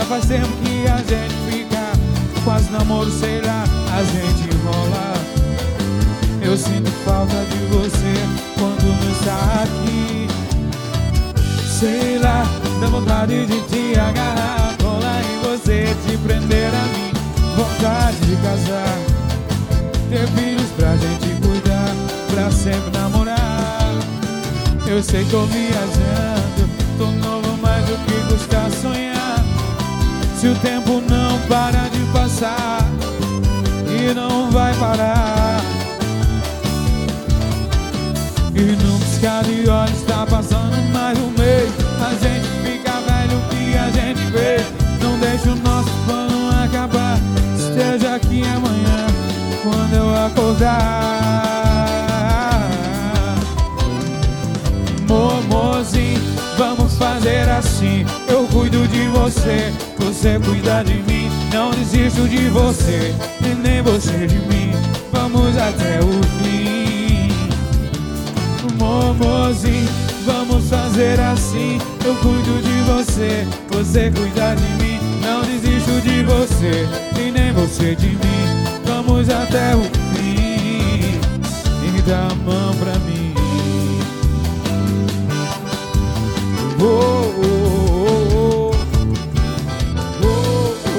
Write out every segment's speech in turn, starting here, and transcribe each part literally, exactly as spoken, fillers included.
faz tempo que a gente fica, quase namoro, sei lá, a gente enrola. Eu sinto falta de você quando não está aqui. Sei lá, dá vontade de te agarrar, colar em você, te prender a mim. Vontade de casar, ter filhos pra gente cuidar, pra sempre namorar. Eu sei que tô viajando, tô novo, mas o que custa sonhar? Se o tempo não para de passar, e não vai parar. E num piscar de olhos tá passando mais um mês. A gente fica velho que a gente vê. Não deixa o nosso plano acabar. Esteja aqui amanhã quando eu acordar. Momozinho, vamos fazer assim. Eu cuido de você, você cuida de mim. Não desisto de você, e nem você de mim. Vamos até o fim. Momozinho, vamos fazer assim. Eu cuido de você, você cuida de mim. Não desisto de você, e nem você de mim. Vamos até o fim. E dá a mão pra mim. Oh, oh, oh, oh, oh,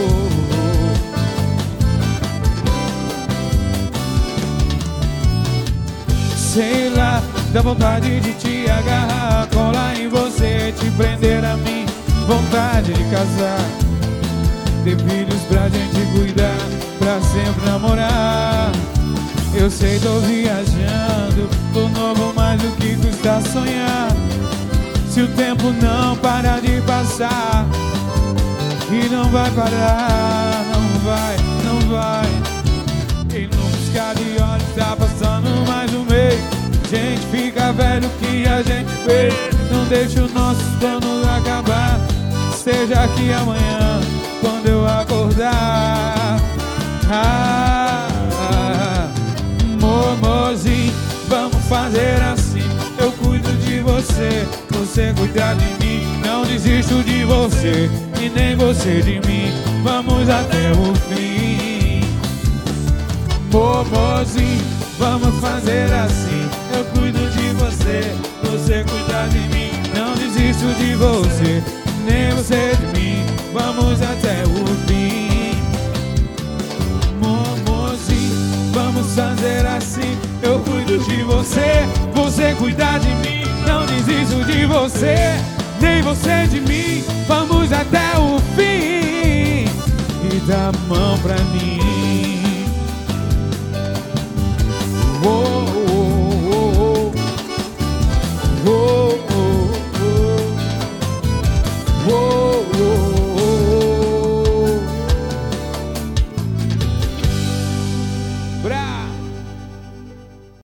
oh. Sei lá, dá vontade de te agarrar, colar em você, te prender a mim. Vontade de casar, ter filhos pra gente cuidar, pra sempre namorar. Eu sei, tô viajando, tô novo, mas o que custa sonhar? Se o tempo não para de passar, e não vai parar, não vai, não vai. E num piscar de olhos tá passando mais um mês. Gente fica velho que a gente fez. Não deixa o nosso plano acabar. Esteja aqui amanhã quando eu acordar. Ah, ah, momozinho, vamos fazer assim. Eu cuido de você, você cuida de mim. Não desisto de você, e nem você de mim. Vamos até o fim. Momozinho, vamos fazer assim. Eu cuido de você, você cuida de mim. Não desisto de você, nem você de mim. Vamos até o fim. Momozinho, vamos fazer assim. Eu cuido de você, você cuida de mim. Não desisto de você, nem você de mim. Vamos até o fim. E dá a mão pra mim.